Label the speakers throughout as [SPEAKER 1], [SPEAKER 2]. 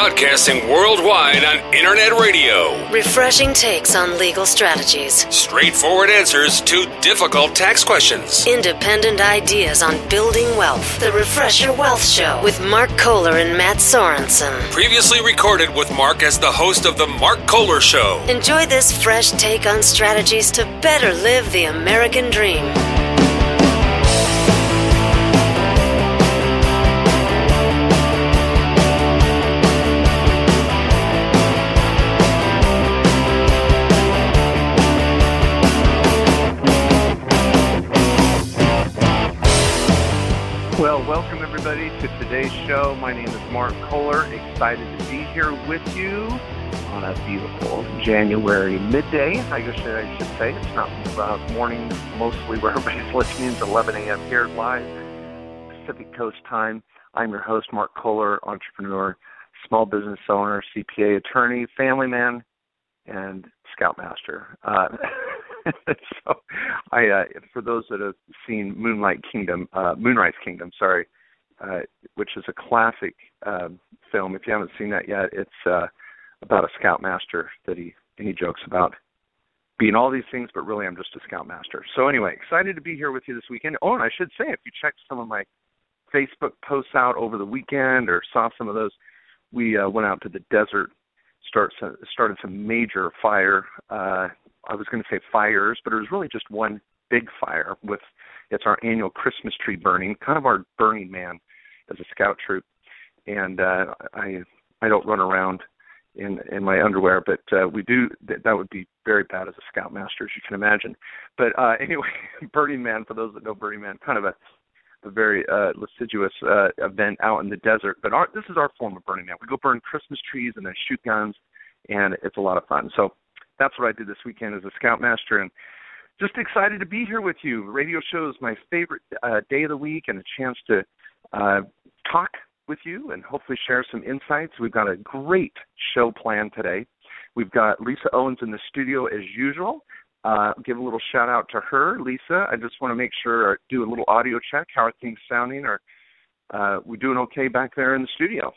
[SPEAKER 1] Broadcasting worldwide on Internet radio.
[SPEAKER 2] Refreshing takes on legal strategies.
[SPEAKER 1] Straightforward answers to difficult tax questions.
[SPEAKER 2] Independent ideas on building wealth. The Refresher Wealth Show with Mark Kohler and Matt Sorensen.
[SPEAKER 1] Previously recorded with Mark as the host of The Mark Kohler Show.
[SPEAKER 2] Enjoy this fresh take on strategies to better live the American dream.
[SPEAKER 3] Well, welcome everybody to today's show. My name is Mark Kohler. Excited to be here with you on a beautiful January midday. I guess I should say it's not morning, mostly where everybody's listening. It's 11 a.m. here live, Pacific Coast time. I'm your host, Mark Kohler, entrepreneur, small business owner, CPA attorney, family man, and Scoutmaster. So, for those that have seen Moonrise Kingdom, which is a classic film. If you haven't seen that yet, it's about a Scoutmaster that he jokes about being all these things, but really I'm just a Scoutmaster. So anyway, excited to be here with you this weekend. Oh, and I should say, if you checked some of my Facebook posts out over the weekend or saw some of those, we went out to the desert, started some major fire. I was going to say fires, but it was really just one big fire. It's our annual Christmas tree burning, kind of our Burning Man as a scout troop. And I don't run around in my underwear, but we do. That would be very bad as a Scoutmaster, as you can imagine. But anyway, Burning Man, for those that know Burning Man, kind of a very lascivious event out in the desert. But this is our form of Burning Man. We go burn Christmas trees and then shoot guns, and it's a lot of fun. So that's what I did this weekend as a Scoutmaster, and just excited to be here with you. Radio show is my favorite day of the week, and a chance to talk with you and hopefully share some insights. We've got a great show planned today. We've got Lisa Owens in the studio as usual. Give a little shout out to her. Lisa, I just want to make sure, do a little audio check. How are things sounding? Are we doing okay back there in the studio?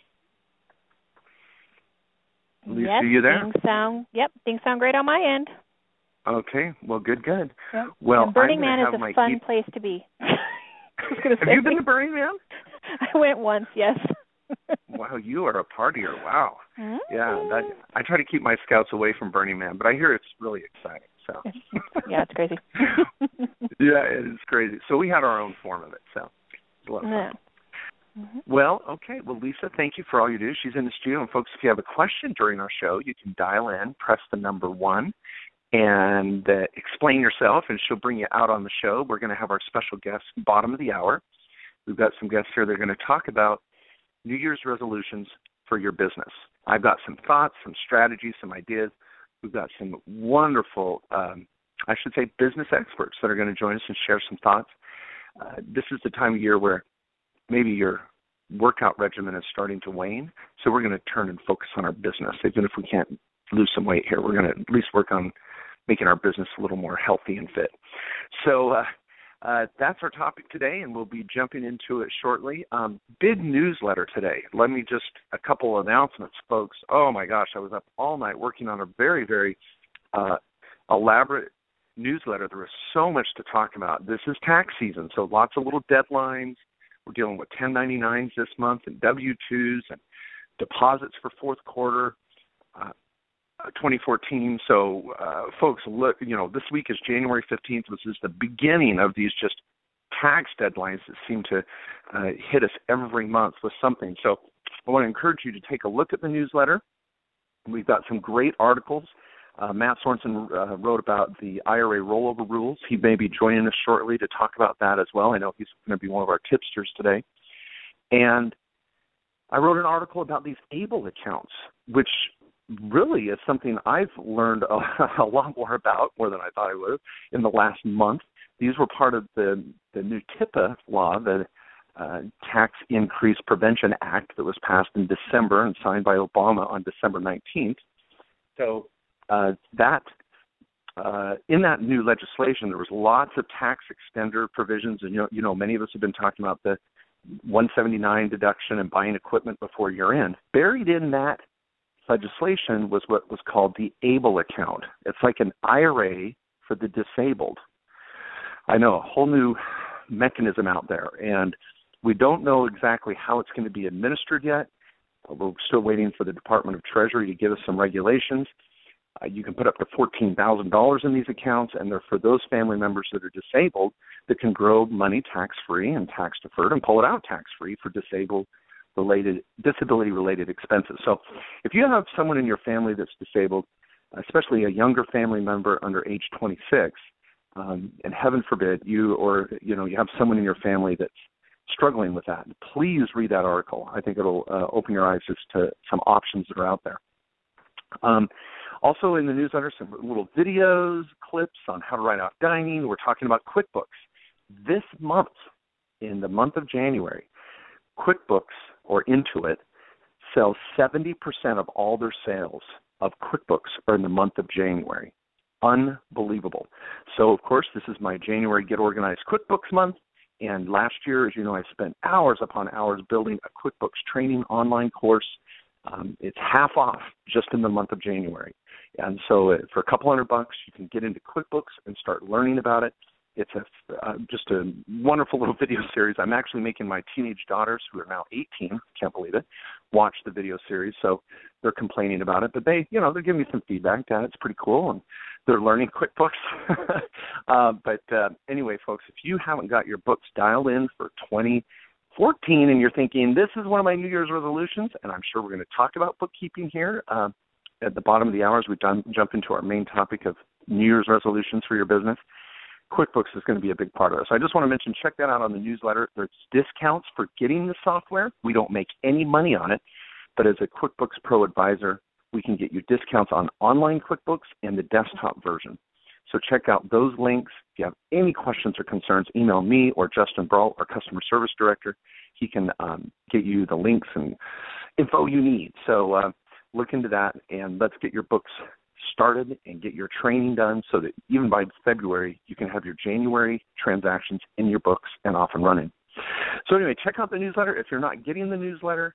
[SPEAKER 3] Lisa,
[SPEAKER 4] yes,
[SPEAKER 3] you there?
[SPEAKER 4] Things sound great on my end.
[SPEAKER 3] Okay, well, good.
[SPEAKER 4] Yep.
[SPEAKER 3] Well,
[SPEAKER 4] and Burning Man is a fun place to be.
[SPEAKER 3] Have you been to Burning Man?
[SPEAKER 4] I went once, yes.
[SPEAKER 3] Wow, you are a partier. Wow.
[SPEAKER 4] Mm-hmm.
[SPEAKER 3] Yeah, I try to keep my scouts away from Burning Man, but I hear it's really exciting. So.
[SPEAKER 4] Yeah, it's crazy.
[SPEAKER 3] Yeah, it is crazy. So we had our own form of it, so it's a lot of fun.
[SPEAKER 4] Yeah. Mm-hmm.
[SPEAKER 3] Well, okay. Well, Lisa, thank you for all you do. She's in the studio. And, folks, if you have a question during our show, you can dial in, press the number 1, and explain yourself, and she'll bring you out on the show. We're going to have our special guest bottom of the hour. We've got some guests here that are going to talk about New Year's resolutions for your business. I've got some thoughts, some strategies, some ideas. We've got some wonderful, business experts that are going to join us and share some thoughts. This is the time of year where maybe your workout regimen is starting to wane, so we're going to turn and focus on our business. Even if we can't lose some weight here, we're going to at least work on making our business a little more healthy and fit. So that's our topic today, and we'll be jumping into it shortly. Big newsletter today. A couple of announcements, folks. Oh, my gosh, I was up all night working on a very, very elaborate newsletter. There was so much to talk about. This is tax season, so lots of little deadlines. We're dealing with 1099s this month and W-2s and deposits for fourth quarter 2014. So, folks, look, this week is January 15th. This is the beginning of these just tax deadlines that seem to hit us every month with something. So I want to encourage you to take a look at the newsletter. We've got some great articles. Matt Sorensen wrote about the IRA rollover rules. He may be joining us shortly to talk about that as well. I know he's going to be one of our tipsters today. And I wrote an article about these ABLE accounts, which really is something I've learned a lot more about, more than I thought I would have, in the last month. These were part of the new TIPA law, the Tax Increase Prevention Act that was passed in December and signed by Obama on December 19th. So in that new legislation, there was lots of tax extender provisions, and many of us have been talking about the $179 deduction and buying equipment before year end. Buried in that legislation was what was called the ABLE account. It's like an IRA for the disabled. I know, a whole new mechanism out there, and we don't know exactly how it's going to be administered yet. We're still waiting for the Department of Treasury to give us some regulations. You can put up to $14,000 in these accounts, and they're for those family members that are disabled that can grow money tax-free and tax-deferred and pull it out tax-free for disability-related expenses. So if you have someone in your family that's disabled, especially a younger family member under age 26, and heaven forbid you have someone in your family that's struggling with that, please read that article. I think it'll open your eyes as to some options that are out there. Also in the newsletter, some little videos, clips on how to write out dining. We're talking about QuickBooks. This month, in the month of January, QuickBooks, or Intuit, sells 70% of all their sales of QuickBooks are in the month of January. Unbelievable. So, of course, this is my January Get Organized QuickBooks month. And last year, as you know, I spent hours upon hours building a QuickBooks training online course. It's half off just in the month of January. And so for a couple $100, you can get into QuickBooks and start learning about it. It's just a wonderful little video series. I'm actually making my teenage daughters, who are now 18, can't believe it, watch the video series. So they're complaining about it, but they're giving me some feedback. Dad, it's pretty cool, and they're learning QuickBooks. But anyway, folks, if you haven't got your books dialed in for 2014 and you're thinking, this is one of my New Year's resolutions, and I'm sure we're going to talk about bookkeeping here at the bottom of the hour as we jump into our main topic of New Year's resolutions for your business, QuickBooks is going to be a big part of this. I just want to mention, check that out on the newsletter. There's discounts for getting the software. We don't make any money on it, but as a QuickBooks Pro advisor, we can get you discounts on online QuickBooks and the desktop version. So check out those links. If you have any questions or concerns, email me or Justin Brault, our customer service director. He can get you the links and info you need. So look into that, and let's get your books started and get your training done so that even by February, you can have your January transactions in your books and off and running. So anyway, check out the newsletter. If you're not getting the newsletter,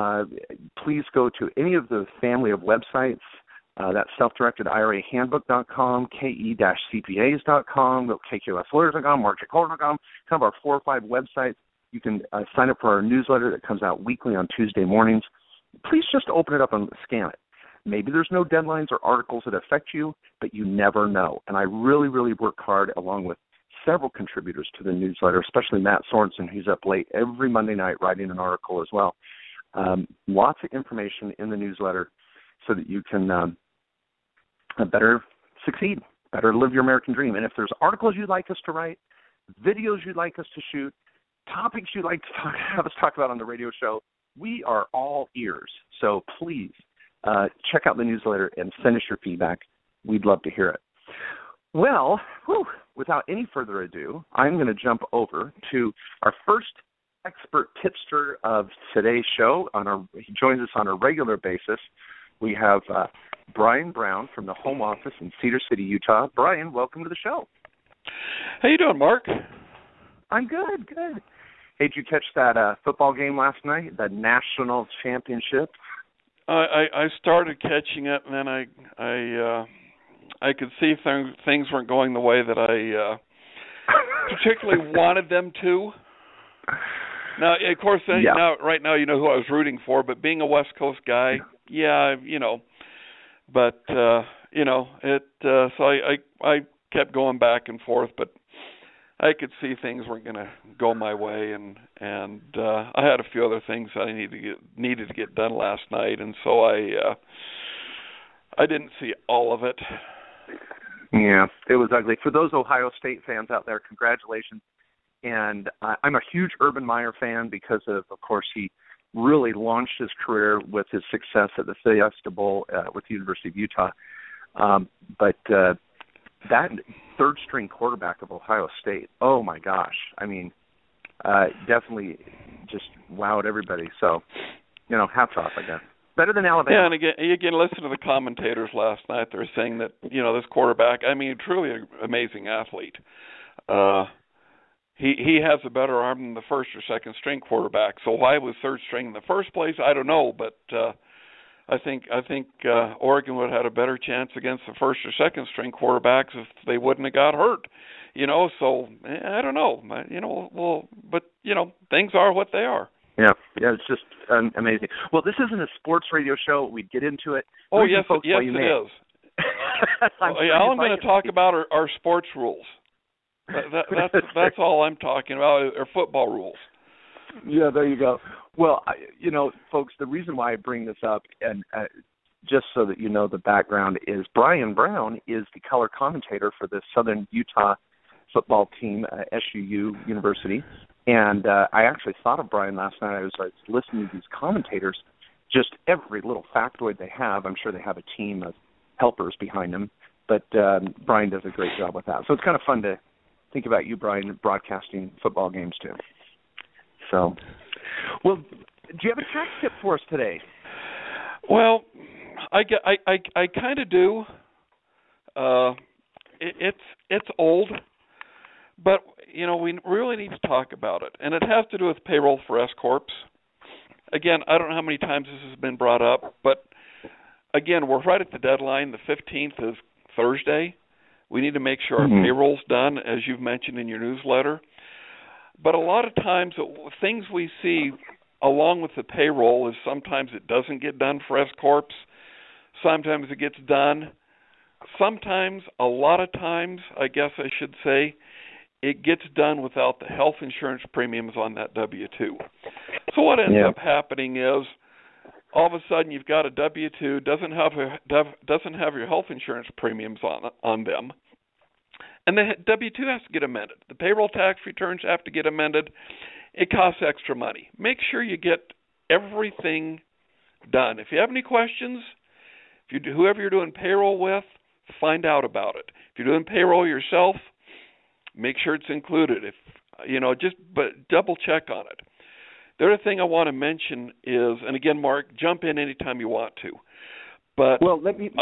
[SPEAKER 3] please go to any of the family of websites. That's self-directed IRA handbook.com, ke-cpas.com, kqslawyers.com, marketcaller.com, kind of our 4 or 5 websites. You can sign up for our newsletter that comes out weekly on Tuesday mornings. Please just open it up and scan it. Maybe there's no deadlines or articles that affect you, but you never know. And I really, really work hard along with several contributors to the newsletter, especially Matt Sorensen, who's up late every Monday night writing an article as well. Lots of information in the newsletter so that you can better succeed, better live your American dream. And if there's articles you'd like us to write, videos you'd like us to shoot, topics you'd like to have us talk about on the radio show, we are all ears. So please check out the newsletter and send us your feedback. We'd love to hear it. Well, without any further ado, I'm going to jump over to our first expert tipster of today's show. He joins us on a regular basis. We have Brian Brown from the home office in Cedar City, Utah. Brian, welcome to the show.
[SPEAKER 5] How you doing, Mark?
[SPEAKER 3] I'm good. Hey, did you catch that football game last night, the national championship?
[SPEAKER 5] I started catching it, and then I could see things weren't going the way that I particularly wanted them to. Now, of course, right now you know who I was rooting for, but being a West Coast guy, but so I kept going back and forth, but I could see things weren't going to go my way, and I had a few other things I needed to get done last night, and so I didn't see all of it.
[SPEAKER 3] Yeah, it was ugly. For those Ohio State fans out there, congratulations. And I'm a huge Urban Meyer fan because of course, he really launched his career with his success at the Fiesta Bowl with the University of Utah. But that third-string quarterback of Ohio State, oh, my gosh. I mean, definitely just wowed everybody. So, hats off, I guess. Better than Alabama.
[SPEAKER 5] Yeah, and again, listen to the commentators last night. They were saying that, this quarterback, truly an amazing athlete. he has a better arm than the first or second string quarterback. So why was third string in the first place? I don't know, but I think Oregon would have had a better chance against the first or second string quarterbacks if they wouldn't have got hurt. So I don't know. But things are what they are.
[SPEAKER 3] Yeah, it's just amazing. Well, this isn't a sports radio show. We'd get into it.
[SPEAKER 5] Oh, yes, it is. All I'm going to talk about are sports rules. That's all I'm talking about, are football rules.
[SPEAKER 3] Yeah, there you go. Well, folks, the reason why I bring this up, and just so that you know the background, is Brian Brown is the color commentator for the Southern Utah football team, SUU University. And I actually thought of Brian last night. I was listening to these commentators, just every little factoid they have. I'm sure they have a team of helpers behind them, but Brian does a great job with that. So it's kind of fun to think about you, Brian, broadcasting football games too. So, well, do you have a tax tip for us today?
[SPEAKER 5] Well, I kind of do. It's old, but we really need to talk about it, and it has to do with payroll for S corps. Again, I don't know how many times this has been brought up, but again, we're right at the deadline. The 15th is Thursday. We need to make sure our payroll's done, as you've mentioned in your newsletter. But a lot of times, things we see along with the payroll is sometimes it doesn't get done for S corps. Sometimes it gets done. Sometimes, a lot of times, I guess I should say, it gets done without the health insurance premiums on that W-2. So what ends up happening is, all of a sudden you've got a W-2 doesn't have your health insurance premiums on them, and the W-2 has to get amended. The payroll tax returns have to get amended. It costs extra money. Make sure you get everything done. If you have any questions, whoever you're doing payroll with, find out about it. If you're doing payroll yourself, make sure it's included. But double check on it. The other thing I want to mention is, and again, Mark, jump in anytime you want to. But
[SPEAKER 3] let me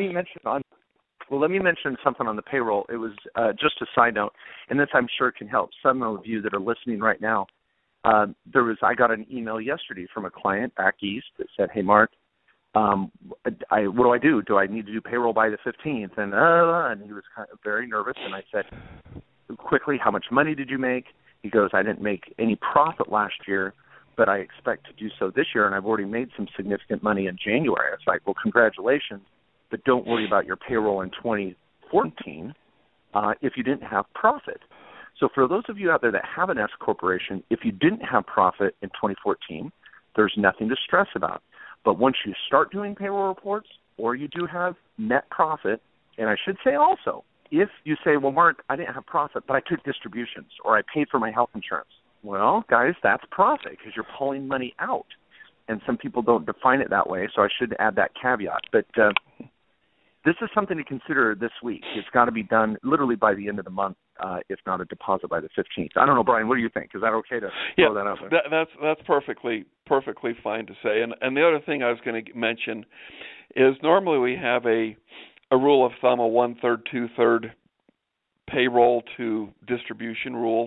[SPEAKER 3] mention something on the payroll. It was just a side note, and this I'm sure can help some of you that are listening right now. I got an email yesterday from a client back east that said, "Hey, Mark, what do I do? Do I need to do payroll by the 15th?" And he was kind of very nervous, and I said, quickly, "How much money did you make?" He goes, "I didn't make any profit last year, but I expect to do so this year, and I've already made some significant money in January." It's like, well, congratulations, but don't worry about your payroll in 2014 if you didn't have profit. So for those of you out there that have an S corporation, if you didn't have profit in 2014, there's nothing to stress about. But once you start doing payroll reports, or you do have net profit, and I should say also, if you say, "Well, Mark, I didn't have profit, but I took distributions, or I paid for my health insurance." Well, guys, that's profit because you're pulling money out. And some people don't define it that way, so I should add that caveat. But this is something to consider this week. It's got to be done literally by the end of the month, if not a deposit by the 15th. I don't know, Brian, what do you think? Is that okay to throw that out there?
[SPEAKER 5] That's perfectly fine to say. And the other thing I was going to mention is normally we have a rule of thumb, a 1/3, 2/3 payroll to distribution rule.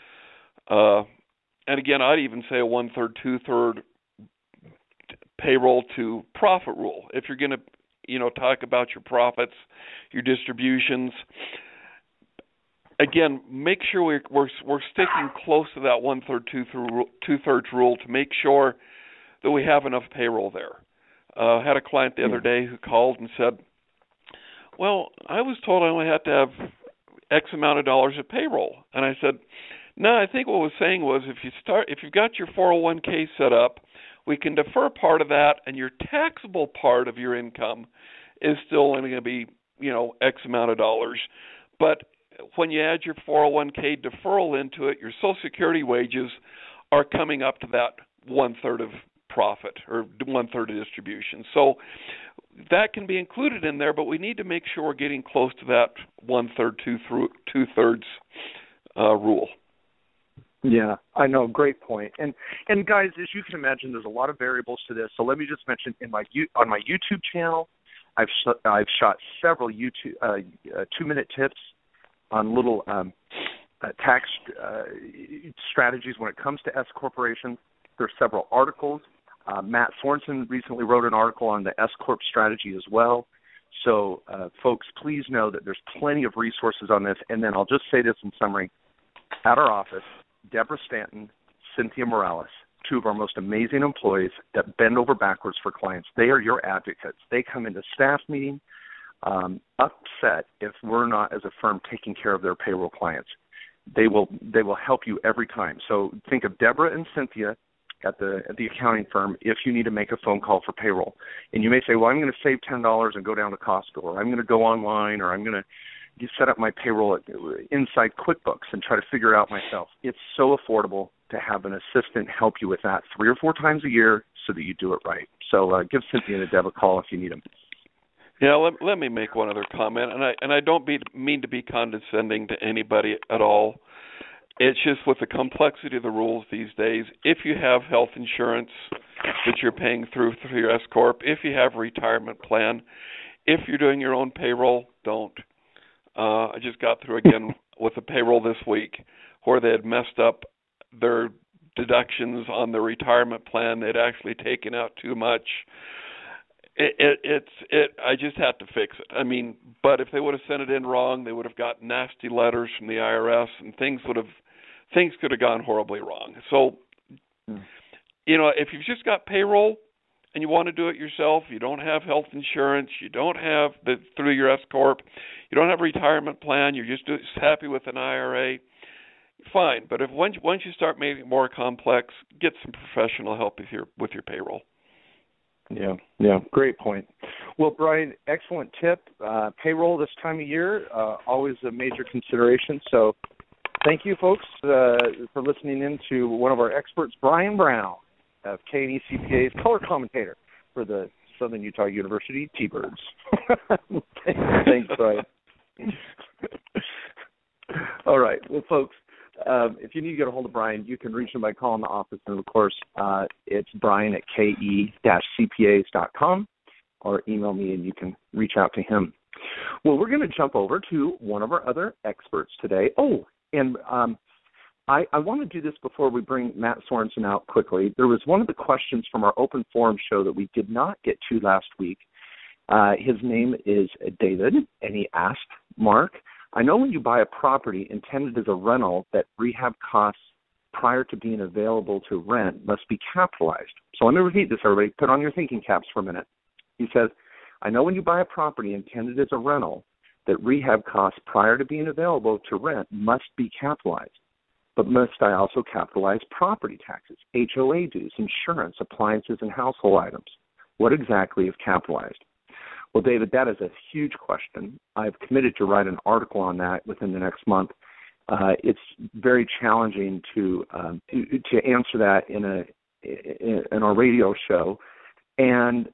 [SPEAKER 5] And again, I'd even say a 1/3, 2/3 payroll to profit rule. If you're going to, talk about your profits, your distributions, again, make sure we're sticking close to that 1/3, 2/3 rule to make sure that we have enough payroll there. I had a client the other day who called and said, "Well, I was told I only had to have X amount of dollars of payroll." And I said, "No, I think what I was saying was if you've got your 401k set up, we can defer part of that, and your taxable part of your income is still only going to be, X amount of dollars. But when you add your 401k deferral into it, your Social Security wages are coming up to that 1/3 of profit or 1/3 of distribution." So that can be included in there, but we need to make sure we're getting close to that 1/3, 2/3 rule.
[SPEAKER 3] Yeah, I know. Great point. And guys, as you can imagine, there's a lot of variables to this. So let me just mention on my YouTube channel, I've shot several 2-minute tips on little tax strategies when it comes to S corporations. There are several articles. Matt Sorensen recently wrote an article on the S Corp strategy as well. So, folks, please know that there's plenty of resources on this. And then I'll just say this in summary. At our office, Deborah Stanton, Cynthia Morales, two of our most amazing employees that bend over backwards for clients. They are your advocates. They come into staff meeting upset if we're not, as a firm, taking care of their payroll clients. They will help you every time. So think of Deborah and Cynthia at the accounting firm if you need to make a phone call for payroll. And you may say, well, I'm going to save $10 and go down to Costco, or I'm going to go online, or I'm going to set up my payroll inside QuickBooks and try to figure it out myself. It's so affordable to have an assistant help you with that 3 or 4 times a year so that you do it right. So give Cynthia and Deb a call if you need them.
[SPEAKER 5] Yeah, let me make one other comment, and I don't mean to be condescending to anybody at all. It's just with the complexity of the rules these days, if you have health insurance that you're paying through your S Corp, if you have a retirement plan, if you're doing your own payroll, don't. I just got through again with a payroll this week where they had messed up their deductions on the retirement plan. They'd actually taken out too much. I just had to fix it. I mean, but if they would have sent it in wrong, they would have got nasty letters from the IRS, and things could have gone horribly wrong. So, if you've just got payroll and you want to do it yourself, you don't have health insurance, you don't have through your S Corp, you don't have a retirement plan, you're just happy with an IRA, fine. But once you start making it more complex, get some professional help with your payroll.
[SPEAKER 3] Yeah, great point. Well, Brian, excellent tip. Payroll this time of year, always a major consideration. So thank you, folks, for listening in to one of our experts, Brian Brown of K&E CPA's color commentator for the Southern Utah University T-Birds. Thanks, Brian. All right. Well, folks, if you need to get a hold of Brian, you can reach him by calling the office. And, of course, it's Brian at ke-cpas.com, or email me and you can reach out to him. Well, we're going to jump over to one of our other experts today. Oh, and I want to do this before we bring Matt Sorensen out quickly. There was one of the questions from our open forum show that we did not get to last week. His name is David, and he asked, Mark, I know when you buy a property intended as a rental that rehab costs prior to being available to rent must be capitalized. So let me repeat this, everybody. Put on your thinking caps for a minute. He says, I know when you buy a property intended as a rental that rehab costs prior to being available to rent must be capitalized. But must I also capitalize property taxes, HOA dues, insurance, appliances, and household items? What exactly is capitalized? Well, David, that is a huge question. I've committed to write an article on that within the next month. It's very challenging to answer that in our radio show, and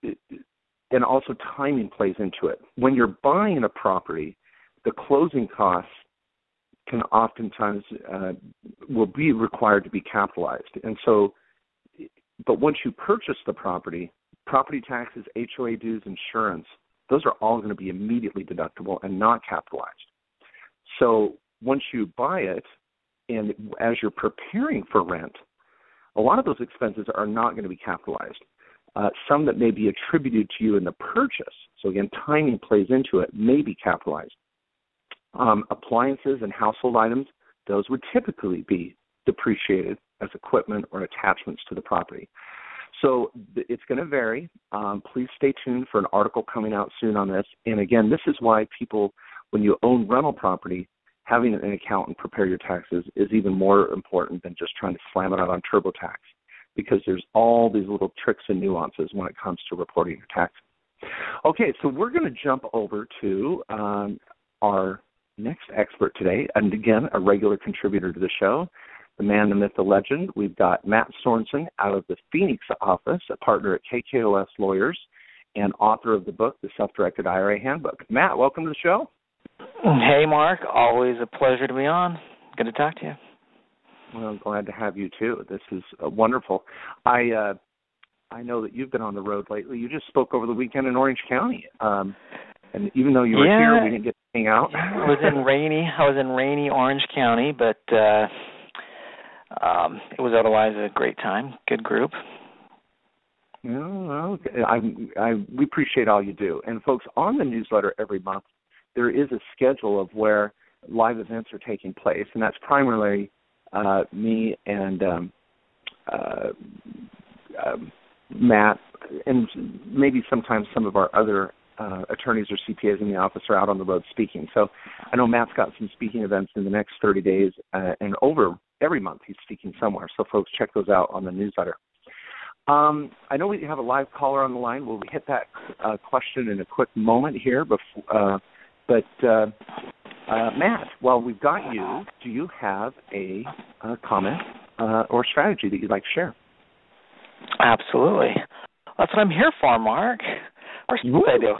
[SPEAKER 3] also timing plays into it. When you're buying a property, the closing costs can oftentimes will be required to be capitalized, and so. But once you purchase the property taxes, HOA dues, insurance, those are all going to be immediately deductible and not capitalized. So once you buy it, and as you're preparing for rent, a lot of those expenses are not going to be capitalized. Some that may be attributed to you in the purchase, so again, timing plays into it, may be capitalized. Appliances and household items, those would typically be depreciated as equipment or attachments to the property. So it's going to vary. Please stay tuned for an article coming out soon on this. And again, this is why people, when you own rental property, having an accountant prepare your taxes is even more important than just trying to slam it out on TurboTax, because there's all these little tricks and nuances when it comes to reporting your taxes. Okay, so we're going to jump over to our next expert today, and again, a regular contributor to the show, the man, the myth, the legend. We've got Matt Sorensen out of the Phoenix office, a partner at KKOS Lawyers, and author of the book, The Self-Directed IRA Handbook. Matt, welcome to the show.
[SPEAKER 6] Hey, Mark. Always a pleasure to be on. Good to talk to you.
[SPEAKER 3] Well, I'm glad to have you, too. This is wonderful. I know that you've been on the road lately. You just spoke over the weekend in Orange County. And even though you were here, we didn't get to hang out.
[SPEAKER 6] I was in rainy Orange County, but it was otherwise a great time. Good group.
[SPEAKER 3] Well, we appreciate all you do. And folks, on the newsletter every month, there is a schedule of where live events are taking place, and that's primarily me and Matt, and maybe sometimes some of our other attorneys or CPAs in the office are out on the road speaking. So I know Matt's got some speaking events in the next 30 days, and over every month he's speaking somewhere. So folks, check those out on the newsletter. I know we have a live caller on the line. We'll hit that question in a quick moment here. But Matt, while we've got you, do you have a comment or strategy that you'd like to share?
[SPEAKER 6] Absolutely. That's what I'm here for, Mark. Of course I do.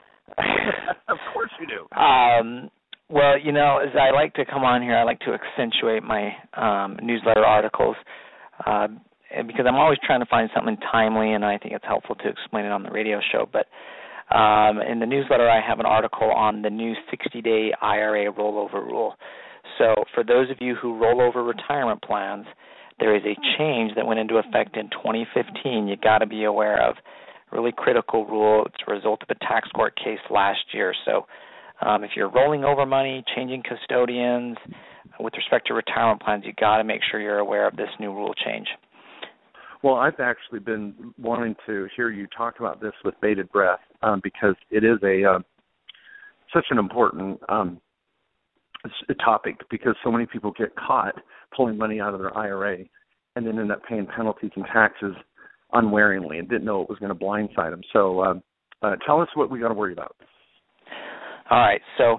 [SPEAKER 3] Of course you do.
[SPEAKER 6] Well, as I like to come on here, I like to accentuate my newsletter articles because I'm always trying to find something timely, and I think it's helpful to explain it on the radio show. But in the newsletter, I have an article on the new 60-day IRA rollover rule. So for those of you who roll over retirement plans, there is a change that went into effect in 2015 you got to be aware of. Really critical rule. It's a result of a tax court case last year. So if you're rolling over money, changing custodians, with respect to retirement plans, you got to make sure you're aware of this new rule change.
[SPEAKER 3] Well, I've actually been wanting to hear you talk about this with bated breath because it is such an important topic, because so many people get caught pulling money out of their IRA and then end up paying penalties and taxes unwaringly and didn't know it was going to blindside them. So tell us what we got to worry about.
[SPEAKER 6] All right. So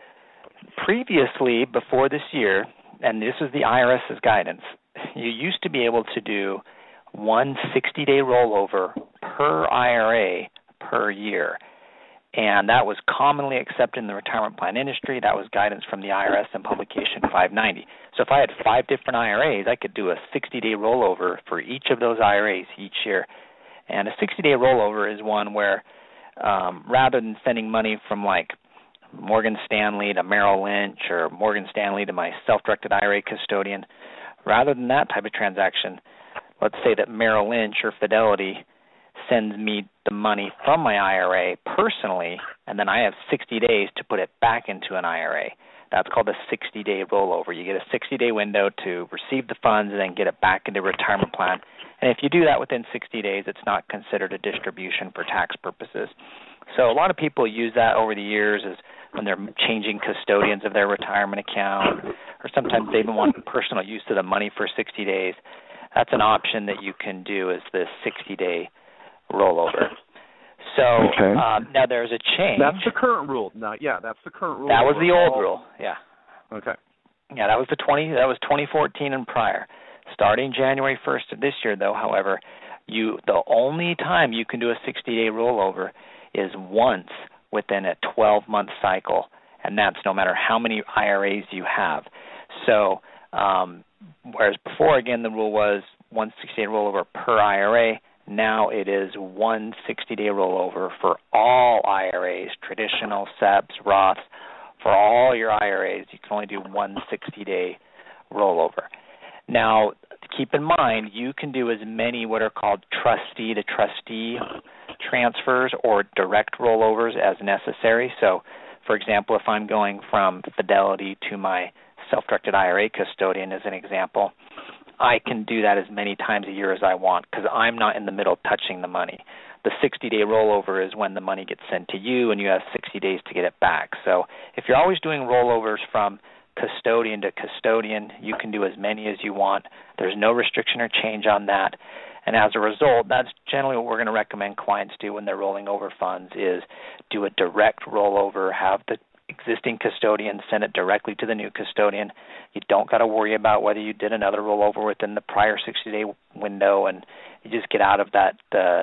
[SPEAKER 6] previously, before this year, and this is the IRS's guidance, you used to be able to do one 60-day rollover per IRA per year. And that was commonly accepted in the retirement plan industry. That was guidance from the IRS in Publication 590. So if I had 5 different IRAs, I could do a 60-day rollover for each of those IRAs each year. And a 60-day rollover is one where rather than sending money from like Morgan Stanley to Merrill Lynch or Morgan Stanley to my self-directed IRA custodian, rather than that type of transaction, let's say that Merrill Lynch or Fidelity sends me the money from my IRA personally, and then I have 60 days to put it back into an IRA. That's called a 60-day rollover. You get a 60-day window to receive the funds and then get it back into a retirement plan. And if you do that within 60 days, it's not considered a distribution for tax purposes. So a lot of people use that over the years as when they're changing custodians of their retirement account, or sometimes they even want personal use of the money for 60 days. That's an option that you can do, is the 60-day rollover. So now there's a change.
[SPEAKER 3] That's the current rule. That's the current rule.
[SPEAKER 6] That was the old rule. Yeah.
[SPEAKER 3] Okay.
[SPEAKER 6] Yeah, that was 2014 and prior. Starting January 1st of this year, though, however, the only time you can do a 60-day rollover is once within a 12-month cycle, and that's no matter how many IRAs you have. So whereas before, again, the rule was one 60-day rollover per IRA, now it is one 60-day rollover for all IRAs, traditional, SEPs, Roths. For all your IRAs, you can only do one 60-day rollover. Now, keep in mind, you can do as many what are called trustee-to-trustee transfers or direct rollovers as necessary. So, for example, if I'm going from Fidelity to my self-directed IRA custodian as an example, I can do that as many times a year as I want because I'm not in the middle touching the money. The 60-day rollover is when the money gets sent to you and you have 60 days to get it back. So if you're always doing rollovers from custodian to custodian, you can do as many as you want. There's no restriction or change on that. And as a result, that's generally what we're going to recommend clients do when they're rolling over funds is do a direct rollover, have the existing custodian send it directly to the new custodian. You don't got to worry about whether you did another rollover within the prior 60-day window, and you just get out of that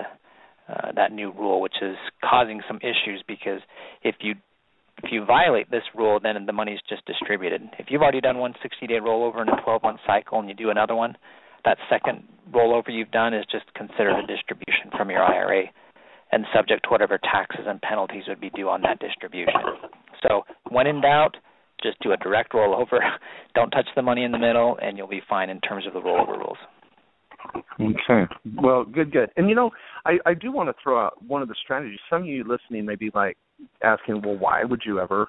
[SPEAKER 6] that new rule, which is causing some issues because if you violate this rule, then the money is just distributed. If you've already done one 60-day rollover in a 12-month cycle and you do another one, that second rollover you've done is just considered a distribution from your IRA. and subject to whatever taxes and penalties would be due on that distribution. So when in doubt, just do a direct rollover. Don't touch the money in the middle, and you'll be fine in terms of the rollover rules.
[SPEAKER 3] Okay. Well, good. And, I do want to throw out one of the strategies. Some of you listening may be like asking, well, why would you ever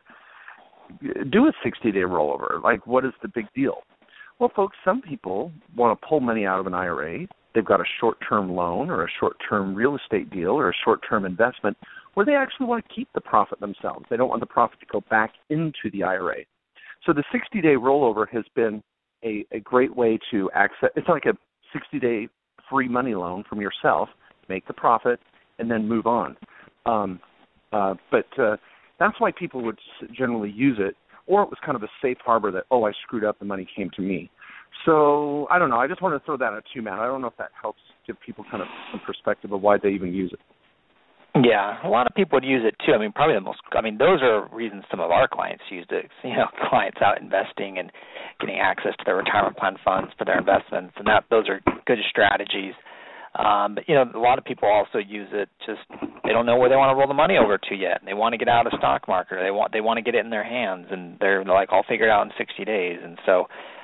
[SPEAKER 3] do a 60-day rollover? Like, what is the big deal? Well, folks, some people want to pull money out of an IRA. They've got a short-term loan or a short-term real estate deal or a short-term investment where they actually want to keep the profit themselves. They don't want the profit to go back into the IRA. So the 60-day rollover has been a great way to access. It's like a 60-day free money loan from yourself, make the profit, and then move on. But that's why people would generally use it, or it was kind of a safe harbor that, I screwed up, the money came to me. So I don't know. I just want to throw that at you, Matt. I don't know if that helps give people kind of some perspective of why they even use it.
[SPEAKER 6] Yeah, a lot of people would use it too. Those are reasons some of our clients used it. Clients out investing and getting access to their retirement plan funds for their investments, and those are good strategies. But a lot of people also use it they don't know where they want to roll the money over to yet, and they want to get out of the stock market, or they want to get it in their hands, and they're like, I'll figure it out in 60 days. And so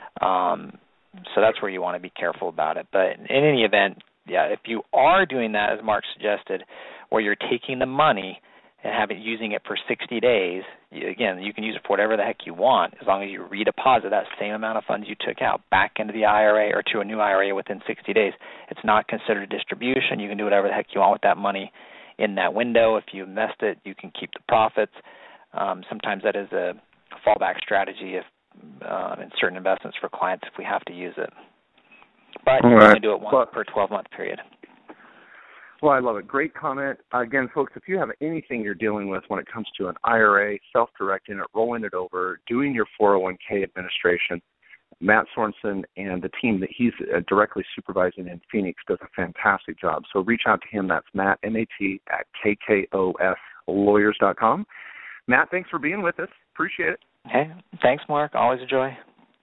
[SPEAKER 6] that's where you want to be careful about it. But in any event, if you are doing that, as Mark suggested, where you're taking the money and using it for 60 days, you can use it for whatever the heck you want, as long as you redeposit that same amount of funds you took out back into the IRA or to a new IRA within 60 days. It's not considered a distribution. You can do whatever the heck you want with that money in that window. If you invest it, you can keep the profits. Sometimes that is a fallback strategy in certain investments for clients if we have to use it. But you can only do it once per 12-month period.
[SPEAKER 3] Well, I love it. Great comment. Again, folks, if you have anything you're dealing with when it comes to an IRA, self-directing it, rolling it over, doing your 401k administration, Matt Sorensen and the team that he's directly supervising in Phoenix does a fantastic job. So reach out to him. That's Matt, M-A-T, at KKOSlawyers.com. Matt, thanks for being with us. Appreciate it.
[SPEAKER 6] Hey, thanks, Mark. Always a joy.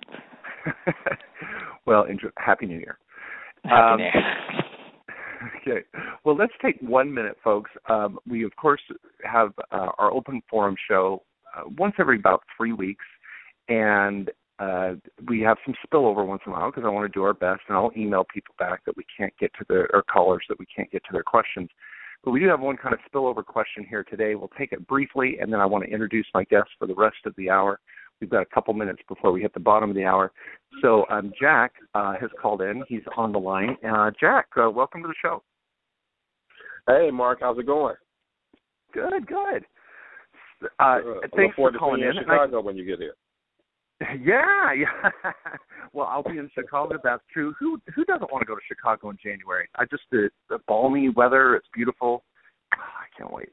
[SPEAKER 3] Well, enjoy. Happy New Year.
[SPEAKER 6] Happy New Year.
[SPEAKER 3] Okay. Well, let's take 1 minute, folks. We, of course, have our open forum show once every about 3 weeks, and we have some spillover once in a while because I want to do our best, and I'll email people back that we can't get to or callers that we can't get to their questions. But we do have one kind of spillover question here today. We'll take it briefly, and then I want to introduce my guests for the rest of the hour. We've got a couple minutes before we hit the bottom of the hour. So Jack has called in. He's on the line. Jack, welcome to the show.
[SPEAKER 7] Hey, Mark. How's it going?
[SPEAKER 3] Good.
[SPEAKER 7] Thanks for calling in. Chicago when you get here.
[SPEAKER 3] Yeah. Well, I'll be in Chicago. That's true. Who doesn't want to go to Chicago in January? The balmy weather. It's beautiful. I can't wait.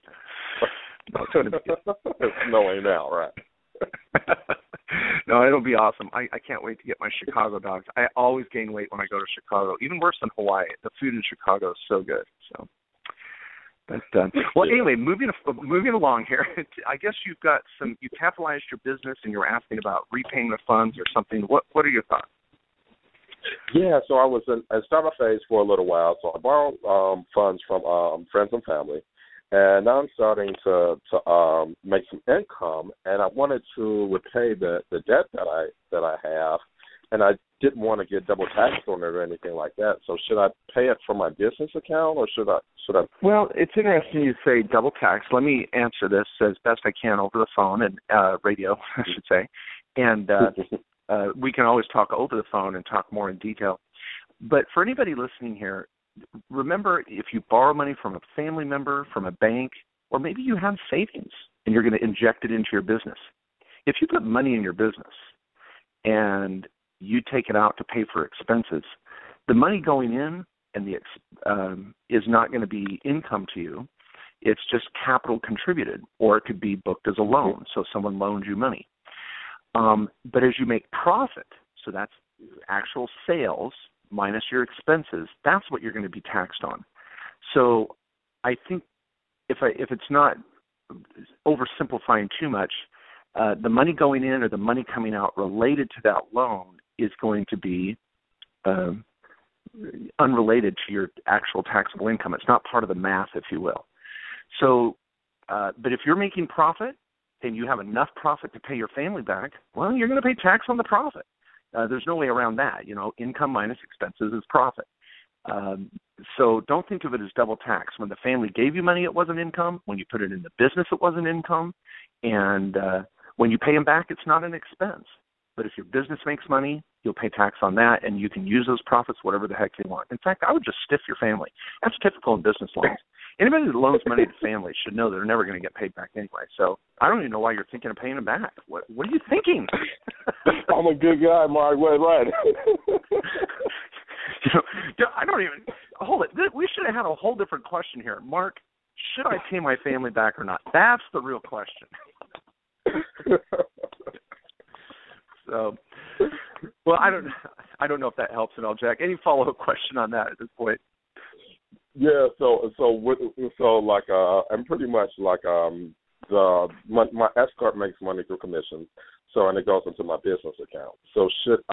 [SPEAKER 7] It's snowing now, right?
[SPEAKER 3] No, it'll be awesome. I can't wait to get my Chicago dogs. I always gain weight when I go to Chicago, even worse than Hawaii. The food in Chicago is so good. So, but well, anyway, moving along here. I guess you capitalized your business and you were asking about repaying the funds or something. What are your thoughts?
[SPEAKER 7] Yeah, so I was in startup phase for a little while. So I borrowed funds from friends and family. And now I'm starting to make some income, and I wanted to repay the debt that I have, and I didn't want to get double taxed on it or anything like that. So should I pay it from my business account, or should I?
[SPEAKER 3] Well, it's interesting you say double tax. Let me answer this as best I can over the phone and radio, I should say, and we can always talk over the phone and talk more in detail. But for anybody listening here, remember, if you borrow money from a family member, from a bank, or maybe you have savings and you're going to inject it into your business. If you put money in your business and you take it out to pay for expenses, the money going in and is not going to be income to you. It's just capital contributed, or it could be booked as a loan. So someone loaned you money. But as you make profit, so that's actual sales minus your expenses, that's what you're going to be taxed on. So I think if it's not oversimplifying too much, the money going in or the money coming out related to that loan is going to be unrelated to your actual taxable income. It's not part of the math, if you will. So, but if you're making profit and you have enough profit to pay your family back, well, you're going to pay tax on the profit. There's no way around that. Income minus expenses is profit. So don't think of it as double tax. When the family gave you money, it wasn't income. When you put it in the business, it wasn't income. And when you pay them back, it's not an expense. But if your business makes money, you'll pay tax on that, and you can use those profits whatever the heck you want. In fact, I would just stiff your family. That's typical in business loans. Anybody that loans money to families should know they're never going to get paid back anyway. So I don't even know why you're thinking of paying them back. What are you thinking?
[SPEAKER 7] I'm a good guy, Mark. Right.
[SPEAKER 3] I don't even – hold it. We should have had a whole different question here. Mark, should I pay my family back or not? That's the real question. So, well, I don't know if that helps at all, Jack. Any follow-up question on that at this point?
[SPEAKER 7] Yeah. So like I'm pretty much like my escort makes money through commission, and it goes into my business account. So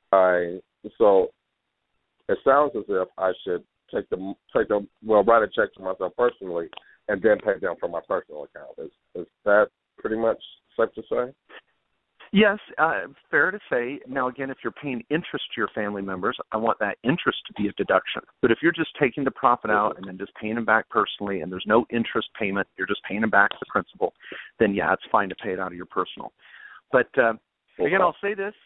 [SPEAKER 7] it sounds as if I should write a check to myself personally and then pay them from my personal account. Is that pretty much safe to say?
[SPEAKER 3] Yes, fair to say. Now, again, if you're paying interest to your family members, I want that interest to be a deduction. But if you're just taking the profit out and then just paying them back personally and there's no interest payment, you're just paying them back the principal, then, yeah, it's fine to pay it out of your personal. But, again, I'll say this,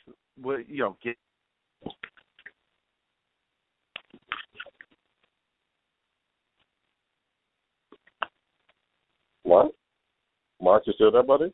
[SPEAKER 7] What? Mark, you still there, buddy?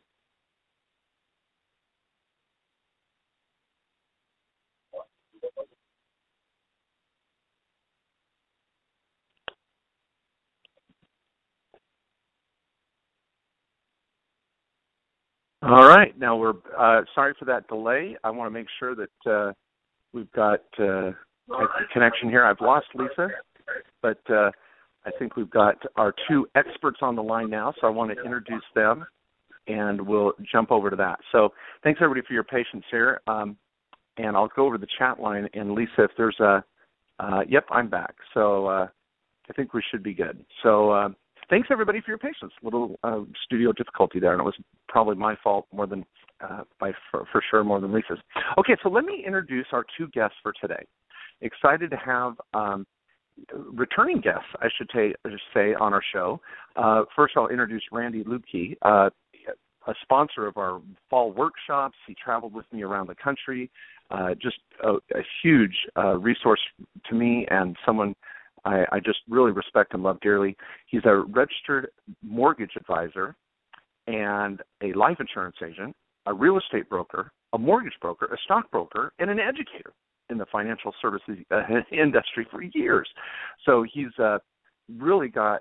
[SPEAKER 3] All right. Now, we're sorry for that delay. I want to make sure that we've got a connection here. I've lost Lisa, but I think we've got our two experts on the line now, so I want to introduce them, and we'll jump over to that. So thanks, everybody, for your patience here. And I'll go over the chat line. And, Lisa, if there's yep, I'm back. So I think we should be good. So thanks, everybody, for your patience. A little studio difficulty there, and it was probably my fault more than, for sure, more than Lisa's. Okay, so let me introduce our two guests for today. Excited to have returning guests, I should say, on our show. First, I'll introduce Randy Lubke, a sponsor of our fall workshops. He traveled with me around the country. Just a huge resource to me and someone I just really respect and love dearly. He's a registered mortgage advisor and a life insurance agent, a real estate broker, a mortgage broker, a stockbroker, and an educator in the financial services industry for years. So he's really got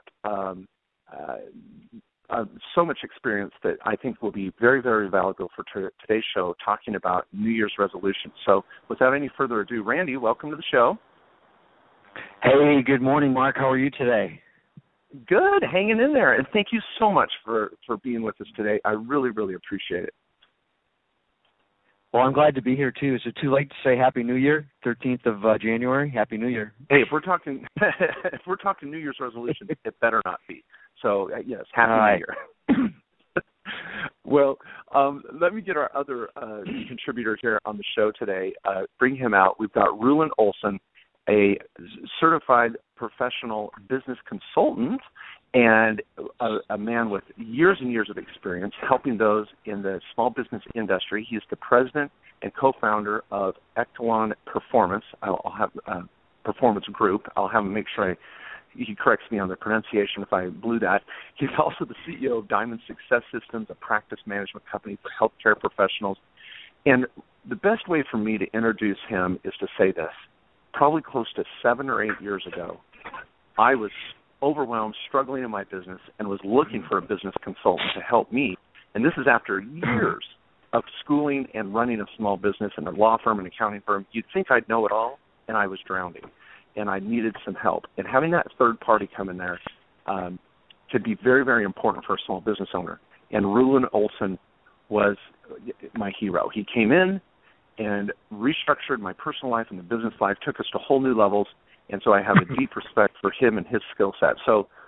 [SPEAKER 3] so much experience that I think will be very, very valuable for today's show, talking about New Year's resolutions. So without any further ado, Randy, welcome to the show.
[SPEAKER 8] Hey, good morning, Mark. How are you today?
[SPEAKER 3] Good, hanging in there. And thank you so much for being with us today. I really, really appreciate it.
[SPEAKER 8] Well, I'm glad to be here, too. Is it too late to say Happy New Year, 13th of January? Happy New Year.
[SPEAKER 3] Hey, if we're talking New Year's resolution, it better not be. So, yes, Happy New Year. Well, let me get our other contributor here on the show today. Bring him out. We've got Rulon Olson, a certified professional business consultant and a man with years and years of experience helping those in the small business industry. He's the president and co-founder of Echelon Performance. I'll have Performance Group. I'll have him make sure he corrects me on the pronunciation if I blew that. He's also the CEO of Diamond Success Systems, a practice management company for healthcare professionals. And the best way for me to introduce him is to say this. Probably close to 7 or 8 years ago, I was overwhelmed, struggling in my business, and was looking for a business consultant to help me. And this is after years of schooling and running a small business and a law firm and accounting firm. You'd think I'd know it all, and I was drowning, and I needed some help. And having that third party come in there could be very, very important for a small business owner. And Rulon Olson was my hero. He came in and restructured my personal life and the business life, took us to whole new levels, and so I have a deep respect for him and his skill set. So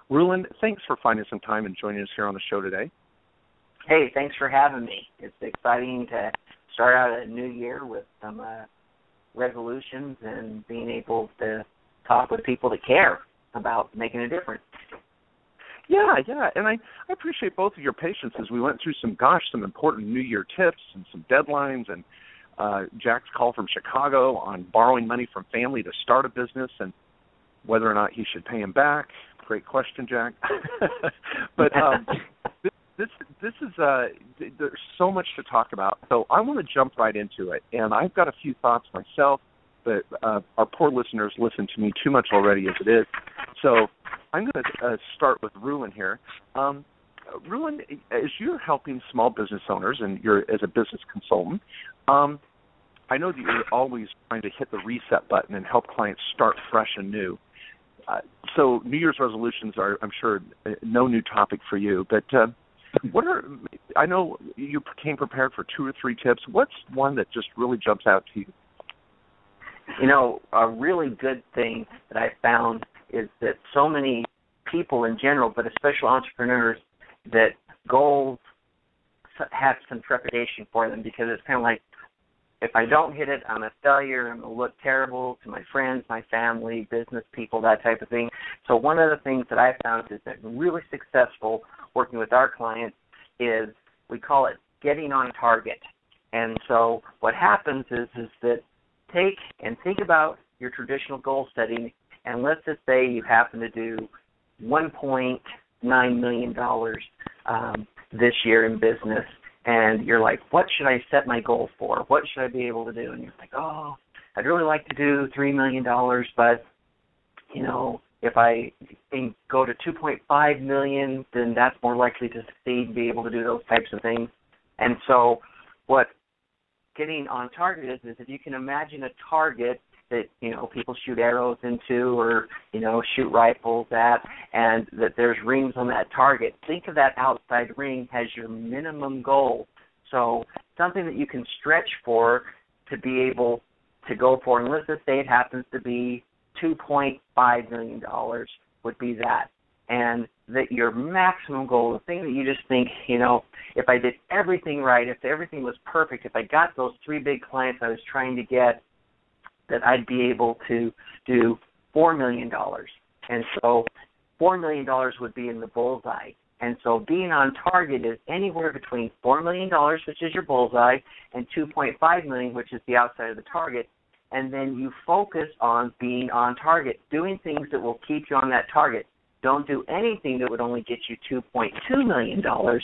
[SPEAKER 3] Rulon, thanks for finding some time and joining us here on the show today.
[SPEAKER 9] Hey, thanks for having me. It's exciting to start out a new year with some resolutions and being able to talk with people that care about making a difference.
[SPEAKER 3] Yeah, and I appreciate both of your patience as we went through some important New Year tips and some deadlines, and Jack's call from Chicago on borrowing money from family to start a business and whether or not he should pay him back. Great question, Jack. But this is there's so much to talk about, so I want to jump right into it. And I've got a few thoughts myself, but our poor listeners listen to me too much already as it is. So I'm going to start with Rulon here. Rulon, as you're helping small business owners and you're as a business consultant, I know that you're always trying to hit the reset button and help clients start fresh and new. So New Year's resolutions are, I'm sure, no new topic for you. But I know you came prepared for 2 or 3 tips. What's one that just really jumps out to you?
[SPEAKER 9] You know, a really good thing that I found is that so many people in general, but especially entrepreneurs, that goals have some trepidation for them because it's kind of like, if I don't hit it, I'm a failure. I'm going to look terrible to my friends, my family, business people, that type of thing. So one of the things that I found is that really successful working with our clients is we call it getting on target. And so what happens is that take and think about your traditional goal setting, and let's just say you happen to do $1.9 million this year in business. And you're like, what should I set my goal for? What should I be able to do? And you're like, oh, I'd really like to do $3 million, but, you know, if I go to $2.5 million, then that's more likely to succeed and be able to do those types of things. And so what getting on target is if you can imagine a target that, you know, people shoot arrows into or, you know, shoot rifles at, and that there's rings on that target. Think of that outside ring as your minimum goal. So something that you can stretch for to be able to go for. And let's just say it happens to be $2.5 million would be that. And that your maximum goal, the thing that you just think, you know, if I did everything right, if everything was perfect, if I got those 3 big clients I was trying to get, that I'd be able to do $4 million. And so $4 million would be in the bullseye. And so being on target is anywhere between $4 million, which is your bullseye, and $2.5 million, which is the outside of the target. And then you focus on being on target, doing things that will keep you on that target. Don't do anything that would only get you $2.2 million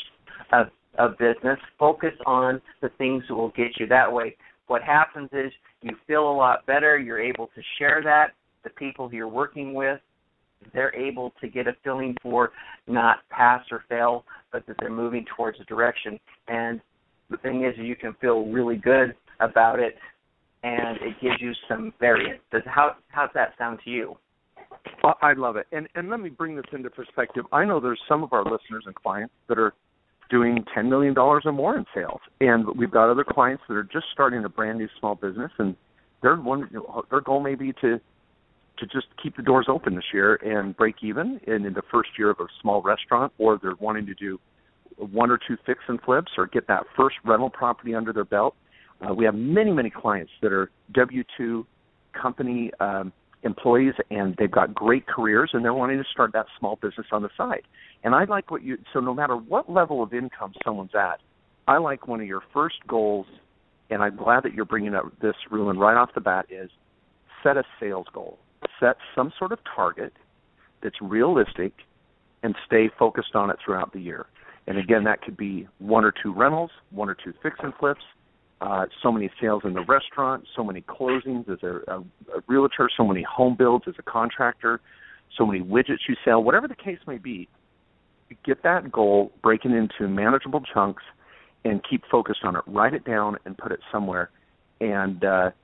[SPEAKER 9] of business. Focus on the things that will get you that way. What happens is you feel a lot better. You're able to share that. The people who you're working with, they're able to get a feeling for not pass or fail, but that they're moving towards a direction. And the thing is, you can feel really good about it, and it gives you some variance. How's that sound to you?
[SPEAKER 3] Well, I love it. And let me bring this into perspective. I know there's some of our listeners and clients that are doing $10 million or more in sales. And we've got other clients that are just starting a brand new small business, and their goal may be to just keep the doors open this year and break even in the first year of a small restaurant, or they're wanting to do 1 or 2 fix and flips or get that first rental property under their belt. We have many, many clients that are W-2 company employees, and they've got great careers, and they're wanting to start that small business on the side. And I like so no matter what level of income someone's at, I like one of your first goals, and I'm glad that you're bringing up this, Rulon, right off the bat, is set a sales goal. Set some sort of target that's realistic and stay focused on it throughout the year. And again, that could be 1 or 2 rentals, 1 or 2 fix and flips, so many sales in the restaurant, so many closings as a realtor, so many home builds as a contractor, so many widgets you sell, whatever the case may be. Get that goal, break it into manageable chunks, and keep focused on it. Write it down and put it somewhere. And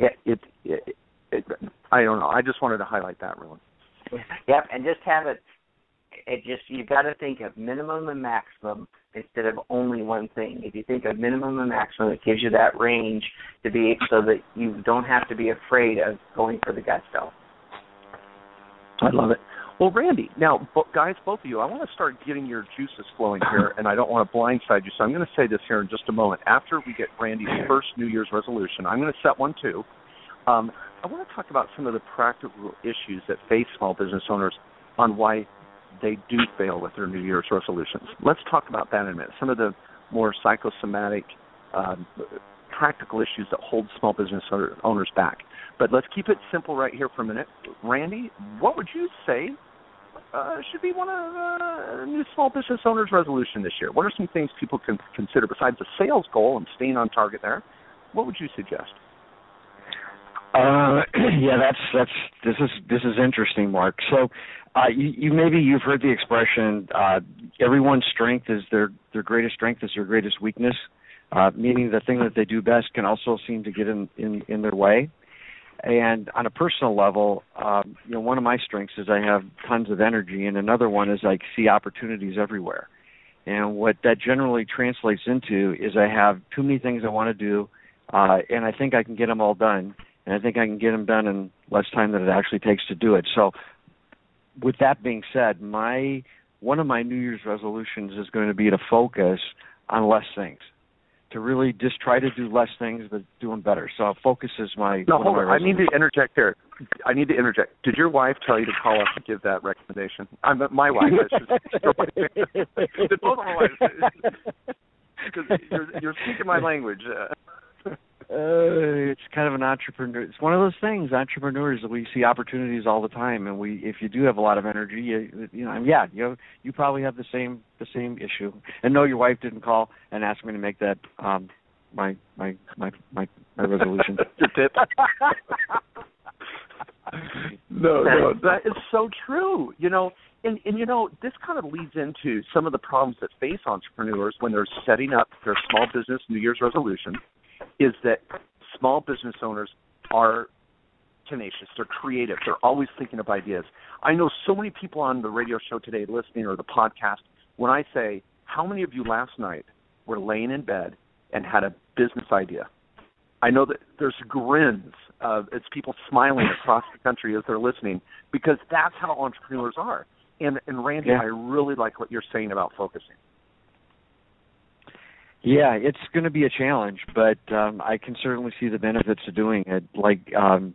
[SPEAKER 3] I don't know. I just wanted to highlight that, Rulon.
[SPEAKER 9] Yep, and just have it. You've got to think of minimum and maximum instead of only one thing. If you think of minimum and maximum, it gives you that range to be so that you don't have to be afraid of going for the gusto.
[SPEAKER 3] I love it. Well, Randy, now, guys, both of you, I want to start getting your juices flowing here, and I don't want to blindside you, so I'm going to say this here in just a moment. After we get Randy's first New Year's resolution, I'm going to set one too. I want to talk about some of the practical issues that face small business owners on why they do fail with their New Year's resolutions. Let's talk about that in a minute. Some of the more psychosomatic, practical issues that hold small business owners back. But let's keep it simple right here for a minute. Randy, what would you say should be one of new small business owners' resolution this year? What are some things people can consider besides the sales goal and staying on target there? What would you suggest?
[SPEAKER 8] This is interesting, Mark. So you've heard the expression everyone's strength is their greatest strength is their greatest weakness, meaning the thing that they do best can also seem to get in their way. And on a personal level, one of my strengths is I have tons of energy, and another one is I see opportunities everywhere. And what that generally translates into is I have too many things I want to do, and I think I can get them all done, and I think I can get them done in less time than it actually takes to do it. So with that being said, one of my New Year's resolutions is going to be to focus on less things, to really just try to do less things but do them better. So focus is my...
[SPEAKER 3] No, hold on. I need to interject there. Did your wife tell you to call up and give that recommendation? My wife. Did both of my wives? Because you're speaking my language.
[SPEAKER 8] It's kind of an entrepreneur. It's one of those things. Entrepreneurs, we see opportunities all the time, and if you do have a lot of energy, you probably have the same issue. And no, your wife didn't call and ask me to make that my resolution.
[SPEAKER 3] Your tip. No, that is so true. And this kind of leads into some of the problems that face entrepreneurs when they're setting up their small business New Year's resolution. Is that small business owners are tenacious, they're creative, they're always thinking of ideas. I know so many people on the radio show today listening or the podcast, when I say, how many of you last night were laying in bed and had a business idea? I know that there's grins, it's people smiling across the country as they're listening, because that's how entrepreneurs are. And Randy, I really like what you're saying about focusing.
[SPEAKER 8] Yeah, it's going to be a challenge, but I can certainly see the benefits of doing it. In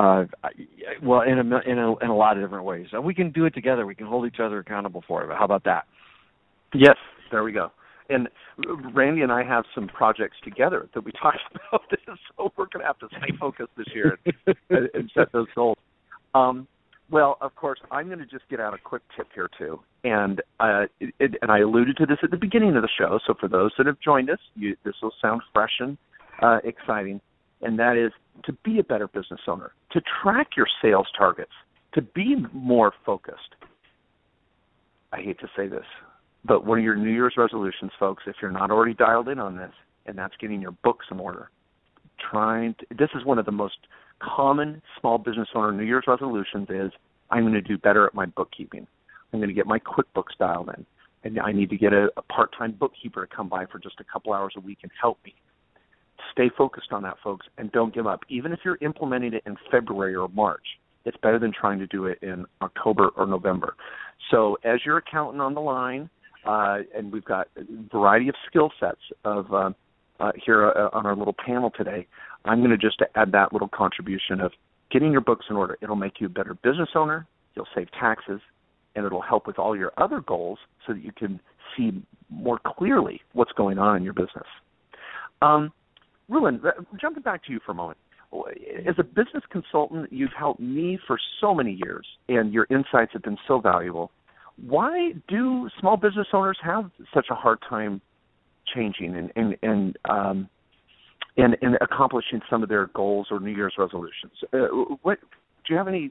[SPEAKER 8] a lot of different ways. We can do it together. We can hold each other accountable for it. How about that?
[SPEAKER 3] Yes, there we go. And Randy and I have some projects together that we talked about this, so we're going to have to stay focused this year and set those goals. Well, of course, I'm going to just get out a quick tip here, too. And I alluded to this at the beginning of the show, so for those that have joined us, this will sound fresh and exciting, and that is to be a better business owner, to track your sales targets, to be more focused. I hate to say this, but one of your New Year's resolutions, folks, if you're not already dialed in on this, and that's getting your books in order, this is one of the most common small business owner New Year's resolutions is, I'm going to do better at my bookkeeping. I'm going to get my QuickBooks dialed in. And I need to get a part-time bookkeeper to come by for just a couple hours a week and help me. Stay focused on that, folks, and don't give up. Even if you're implementing it in February or March, it's better than trying to do it in October or November. So as your accountant on the line, and we've got a variety of skill sets of here on our little panel today, I'm going to just add that little contribution of getting your books in order. It'll make you a better business owner, you'll save taxes, and it'll help with all your other goals so that you can see more clearly what's going on in your business. Ruin, jumping back to you for a moment. As a business consultant, you've helped me for so many years, and your insights have been so valuable. Why do small business owners have such a hard time changing and accomplishing some of their goals or New Year's resolutions? What do you have any,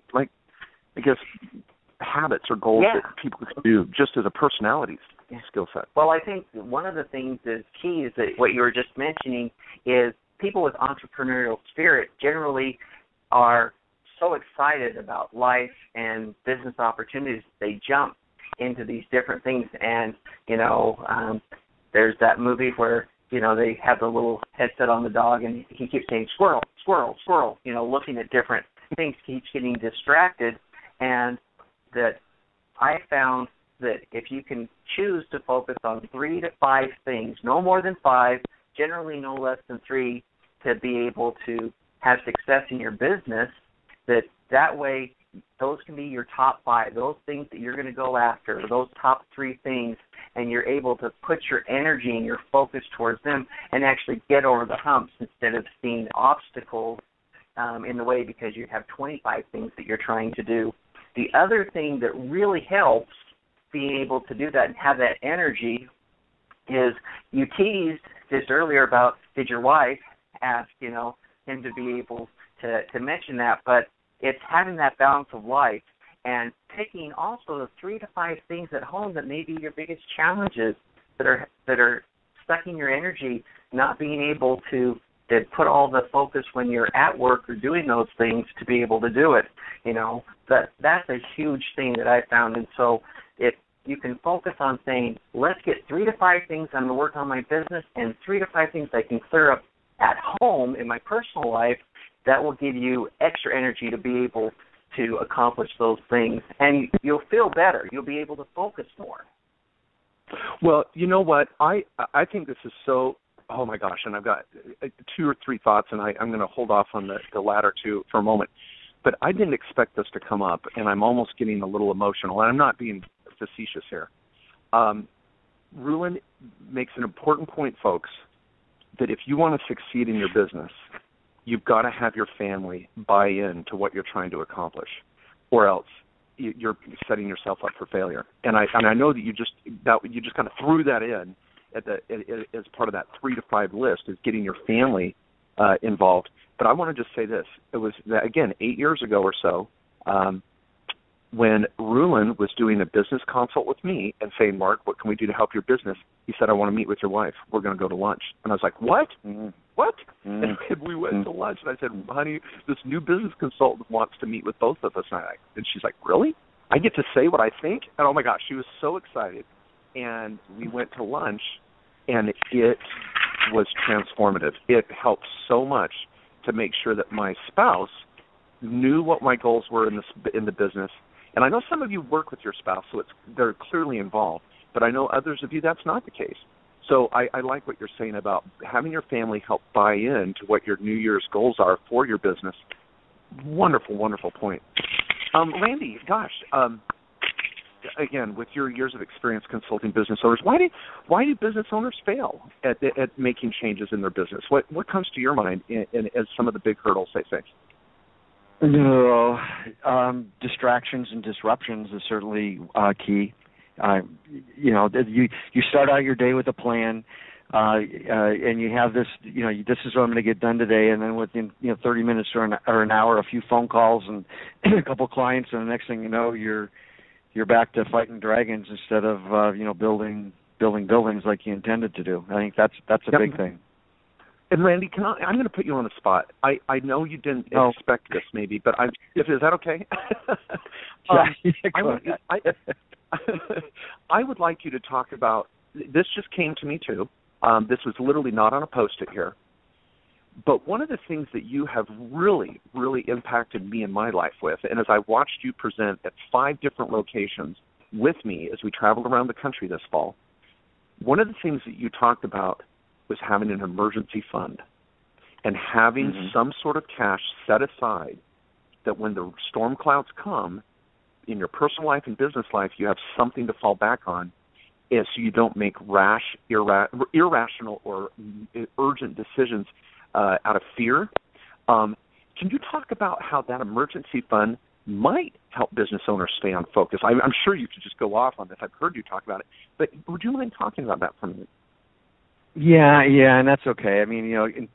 [SPEAKER 3] habits or goals that people can do just as a personality skill set?
[SPEAKER 9] Well, I think one of the things that's key is that what you were just mentioning is people with entrepreneurial spirit generally are so excited about life and business opportunities, they jump into these different things. And, there's that movie where, they have the little headset on the dog and he keeps saying, squirrel, squirrel, squirrel, looking at different things, keeps getting distracted. And that found that if you can choose to focus on 3 to 5 things, no more than 5, generally no less than 3, to be able to have success in your business, that way those can be your top 5, those things that you're going to go after, those top 3 things, and you're able to put your energy and your focus towards them and actually get over the humps instead of seeing obstacles in the way because you have 25 things that you're trying to do. The other thing that really helps being able to do that and have that energy is you teased this earlier about did your wife ask, him to be able to mention that, but it's having that balance of life and picking also the 3 to 5 things at home that may be your biggest challenges that are sucking your energy, not being able to put all the focus when you're at work or doing those things to be able to do it. That's a huge thing that I found. And so if you can focus on saying, let's get 3 to 5 things I'm going to work on my business and 3 to 5 things I can clear up at home in my personal life, that will give you extra energy to be able to accomplish those things. And you'll feel better. You'll be able to focus more.
[SPEAKER 3] Well, you know what? I think this is so, oh my gosh, and I've got 2 or 3 thoughts, and I'm going to hold off on the latter 2 for a moment. But I didn't expect this to come up, and I'm almost getting a little emotional, and I'm not being facetious here. Rulon makes an important point, folks, that if you want to succeed in your business, you've got to have your family buy in to what you're trying to accomplish, or else you're setting yourself up for failure. And I know that you just kind of threw that in as part of that 3 to 5 list, is getting your family involved. But I want to just say this: it was again 8 years ago or so when Rulon was doing a business consult with me and saying, "Mark, what can we do to help your business?" He said, "I want to meet with your wife. We're going to go to lunch." And I was like, "What? Mm-hmm. What?" Mm-hmm. And we went to lunch, and I said, "Honey, this new business consultant wants to meet with both of us." And she's like, "Really? I get to say what I think?" And oh my gosh, she was so excited. And we went to lunch, and it was transformative. It helped so much to make sure that my spouse knew what my goals were in the business. And I know some of you work with your spouse, so they're clearly involved. But I know others of you that's not the case. So I like what you're saying about having your family help buy in to what your New Year's goals are for your business. Wonderful, wonderful point. Randy, gosh, again, with your years of experience consulting business owners, why do business owners fail at making changes in their business? What comes to your mind as some of the big hurdles they face?
[SPEAKER 8] Distractions and disruptions is certainly key. You start out your day with a plan, and you have this. This is what I'm going to get done today, and then within 30 minutes or an hour, a few phone calls and a couple clients, and the next thing you know, you're back to fighting dragons instead of building buildings like you intended to do. I think that's a big thing.
[SPEAKER 3] And Randy, I'm going to put you on the spot. I know you didn't expect this, maybe, but is that okay? I would like you to talk about. This just came to me too. This was literally not on a Post-it here. But one of the things that you have really, really impacted me in my life with, and as I watched you present at 5 different locations with me as we traveled around the country this fall, one of the things that you talked about was having an emergency fund and having some sort of cash set aside that when the storm clouds come in your personal life and business life, you have something to fall back on, so you don't make rash, irrational, or urgent decisions out of fear. Can you talk about how that emergency fund might help business owners stay on focus? I'm sure you could just go off on this. I've heard you talk about it, but would you mind talking about that for a minute?
[SPEAKER 8] Yeah, and that's okay. I mean, in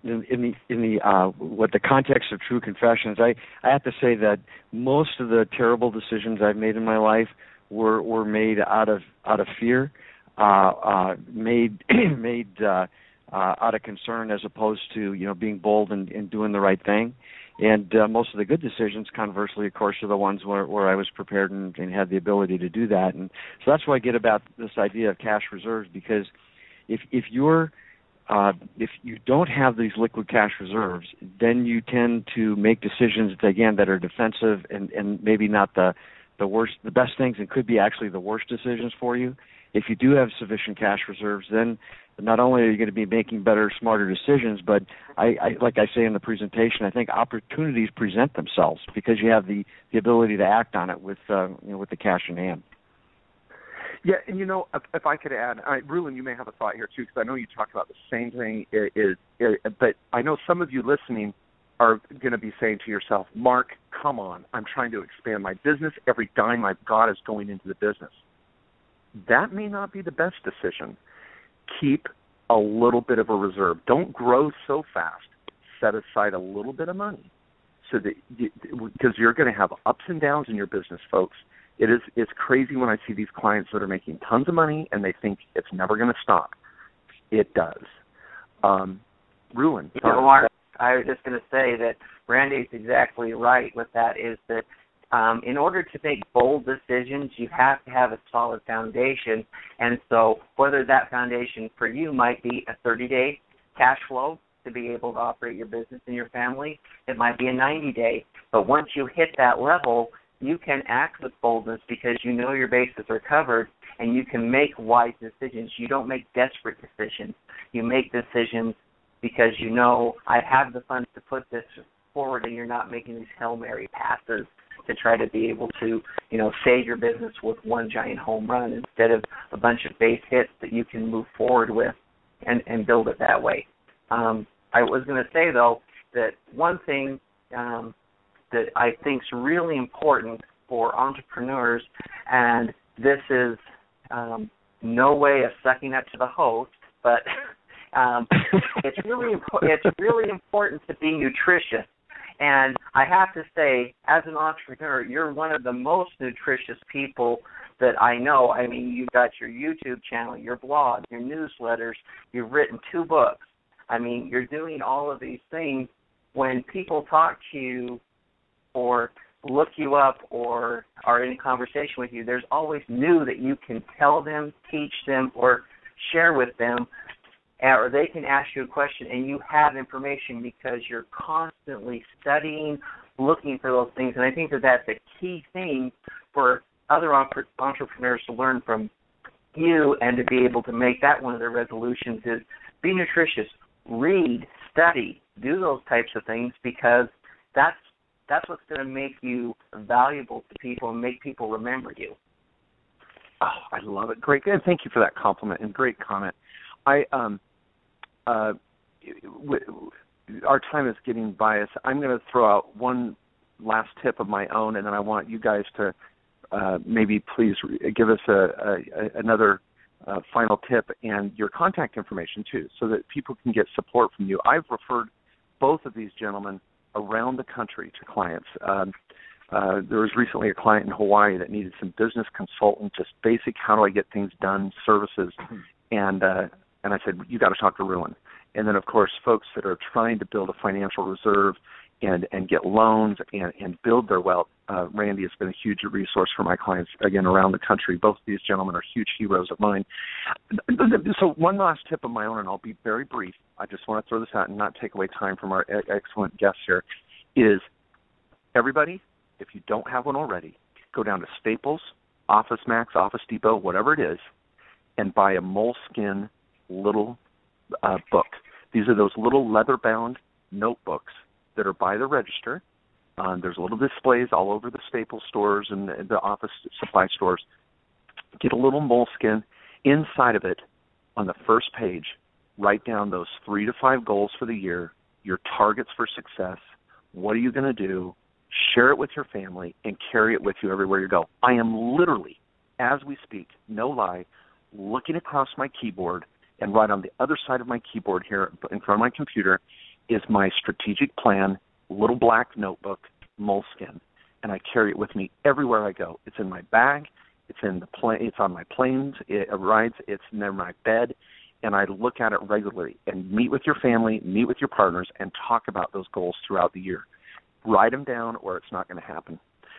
[SPEAKER 8] the context of True Confessions, I have to say that most of the terrible decisions I've made in my life were made out of fear, made out of concern, as opposed to being bold and doing the right thing. And most of the good decisions, conversely, of course, are the ones where I was prepared and had the ability to do that. And so that's what I get about this idea of cash reserves, because if you don't have these liquid cash reserves, then you tend to make decisions that are defensive and maybe not the the best things and could be actually the worst decisions for you. If you do have sufficient cash reserves, then not only are you going to be making better, smarter decisions, but I like I say in the presentation, I think opportunities present themselves because you have the ability to act on it with with the cash in hand.
[SPEAKER 3] Yeah, and if I could add, Rulon, you may have a thought here too, because I know you talk about the same thing. But I know some of you listening are going to be saying to yourself, Mark, come on, I'm trying to expand my business. Every dime I've got is going into the business. That may not be the best decision. Keep a little bit of a reserve. Don't grow so fast. Set aside a little bit of money so that because you're going to have ups and downs in your business, folks. It's crazy when I see these clients that are making tons of money and they think it's never going to stop. It does. Rulon.
[SPEAKER 9] Mark, I was just going to say that Randy's exactly right with that, is that in order to make bold decisions, you have to have a solid foundation. And so whether that foundation for you might be a 30-day cash flow to be able to operate your business and your family, it might be a 90-day. But once you hit that level, you can act with boldness because you know your bases are covered and you can make wise decisions. You don't make desperate decisions. You make decisions because you know I have the funds to put this forward, and you're not making these Hail Mary passes to try to be able to, save your business with one giant home run instead of a bunch of base hits that you can move forward with and build it that way. I was going to say, though, that one thing that I think is really important for entrepreneurs, and this is no way of sucking up to the host, but it's really important to be nutritious. And I have to say, as an entrepreneur, you're one of the most nutritious people that I know. I mean, you've got your YouTube channel, your blog, your newsletters. You've written 2 books. I mean, you're doing all of these things. When people talk to you or look you up or are in conversation with you, there's always new that you can tell them, teach them, or share with them, or they can ask you a question and you have information because you're constantly studying, looking for those things. And I think that that's a key thing for other entrepreneurs to learn from you and to be able to make that one of their resolutions is be nutritious, read, study, do those types of things because that's what's going to make you valuable to people and make people remember you.
[SPEAKER 3] Oh, I love it. Great. And thank you for that compliment and great comment. Our time is getting by us. I'm going to throw out one last tip of my own, and then I want you guys to maybe please give us another final tip and your contact information too, so that people can get support from you. I've referred both of these gentlemen around the country to clients. There was recently a client in Hawaii that needed some business consultant, just basic how do I get things done services, and I said, you got to talk to Rulon. And then, of course, folks that are trying to build a financial reserve and get loans and build their wealth. Randy has been a huge resource for my clients, again, around the country. Both of these gentlemen are huge heroes of mine. So one last tip of my own, and I'll be very brief. I just want to throw this out and not take away time from our excellent guests here, is everybody, if you don't have one already, go down to Staples, Office Max, Office Depot, whatever it is, and buy a Moleskine little book. These are those little leather-bound notebooks that are by the register. There's little displays all over the Staples stores and the office supply stores. Get a little Moleskine. Inside of it, on the first page, write down those 3 to 5 goals for the year, your targets for success, what are you going to do, share it with your family, and carry it with you everywhere you go. I am literally, as we speak, no lie, looking across my keyboard, and right on the other side of my keyboard here in front of my computer is my strategic plan, little black notebook, Moleskine, and I carry it with me everywhere I go. It's in my bag, it's on my planes, rides, it's near my bed, and I look at it regularly and meet with your family, meet with your partners, and talk about those goals throughout the year. Write them down or it's not going to happen.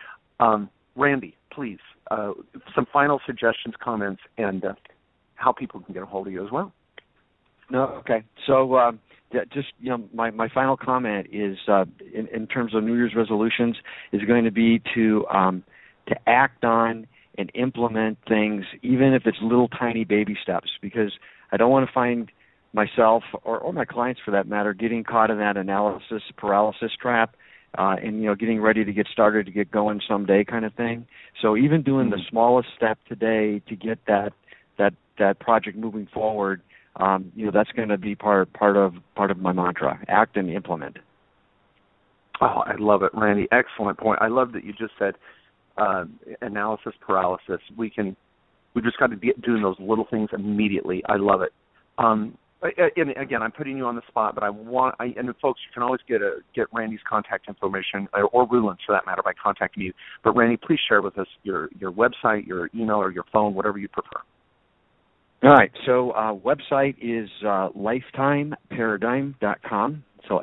[SPEAKER 3] Randy, please, some final suggestions, comments, and how people can get a hold of you as well.
[SPEAKER 8] No, okay. So just my final comment is in terms of New Year's resolutions is going to be to to act on and implement things, even if it's little tiny baby steps, because I don't want to find myself or my clients, for that matter, getting caught in that analysis paralysis trap and getting ready to get started, to get going someday kind of thing. So even doing the smallest step today to get that project moving forward, that's going to be part of my mantra: act and implement.
[SPEAKER 3] Oh, I love it, Randy. Excellent point. I love that you just said analysis paralysis. We just got to be doing those little things immediately. I love it. And again, I'm putting you on the spot, but and folks, you can always get Randy's contact information, or Rulin's for that matter, by contacting you. But Randy, please share with us your website, your email, or your phone, whatever you prefer.
[SPEAKER 8] All right. So website is lifetimeparadigm.com. So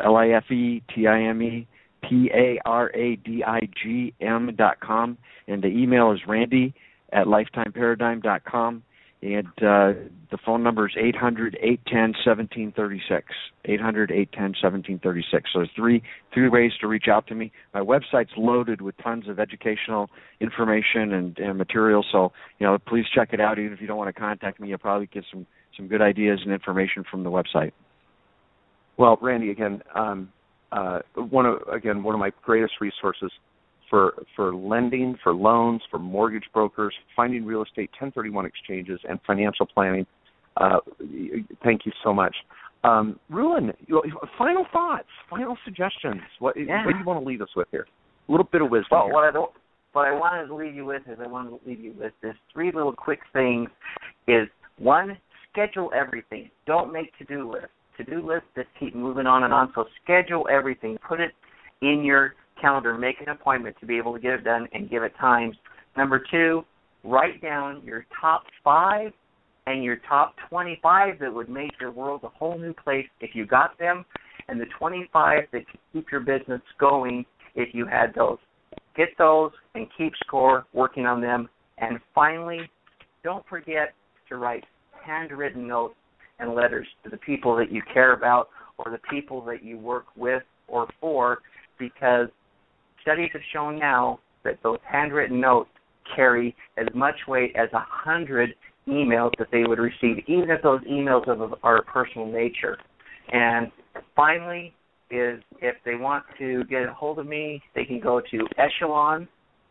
[SPEAKER 8] LIFETIMEPARADIGM.com, and the email is randy@lifetimeparadigm.com, and the phone number is 800-810-1736. 800-810-1736. So there's three ways to reach out to me. My website's loaded with tons of educational information and material, so please check it out. Even if you don't want to contact me, you'll probably get some good ideas and information from the website.
[SPEAKER 3] Well, Randy, again, one of my greatest resources for lending, for loans, for mortgage brokers, finding real estate, 1031 exchanges, and financial planning. Thank you so much. Rulin, final thoughts, final suggestions. What do you want to leave us with here? A little bit of wisdom.
[SPEAKER 9] Well,
[SPEAKER 3] here.
[SPEAKER 9] what I wanted to leave you with is this three little quick things. Is one, schedule everything. Don't make to-do lists. To-do lists that keep moving on and on. So schedule everything. Put it in your calendar. Make an appointment to be able to get it done and give it times. Number two, write down your top 5 and your top 25 that would make your world a whole new place if you got them, and the 25 that could keep your business going if you had those. Get those and keep score working on them. And finally, don't forget to write handwritten notes and letters to the people that you care about or the people that you work with or for, because studies have shown now that those handwritten notes carry as much weight as 100 emails that they would receive, even if those emails are of personal nature. And finally, is if they want to get a hold of me, they can go to Echelon,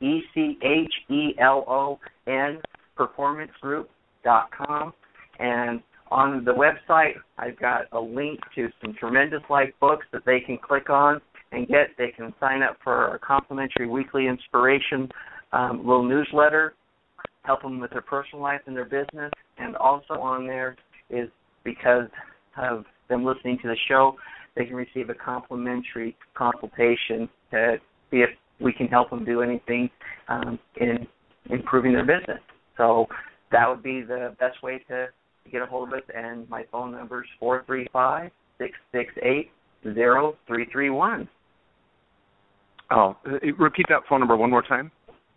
[SPEAKER 9] ECHELON, performancegroup.com, and on the website, I've got a link to some tremendous life books that they can click on and get. They can sign up for our complimentary weekly inspiration little newsletter, help them with their personal life and their business. And also on there is, because of them listening to the show, they can receive a complimentary consultation to see if we can help them do anything in improving their business. So that would be the best way to get a hold of us, and my phone number is 435-668-0331.
[SPEAKER 3] Oh, repeat that phone number one more time.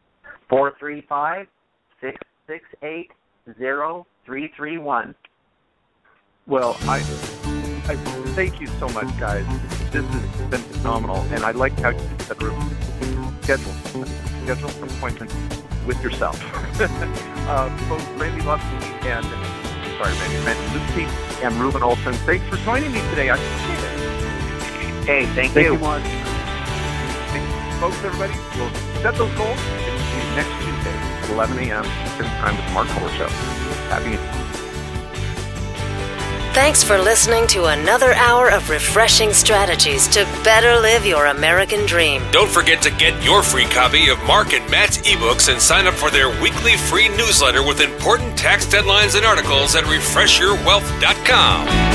[SPEAKER 9] 435-668-0331.
[SPEAKER 3] Well, I thank you so much, guys. This has been phenomenal, and I like how you said schedule an appointment with yourself. Both Randy Lucy and Ruben Olson, thanks for joining me today. I appreciate it.
[SPEAKER 9] Hey, thank you.
[SPEAKER 3] Thank you, folks, everybody. We'll set those goals, and we'll see you next Tuesday at 11 a.m. Pacific time with the Mark Kohler Show. Happy New Year.
[SPEAKER 2] Thanks for listening to another hour of refreshing strategies to better live your American dream.
[SPEAKER 1] Don't forget to get your free copy of Mark and Matt's ebooks and sign up for their weekly free newsletter with important tax deadlines and articles at refreshyourwealth.com.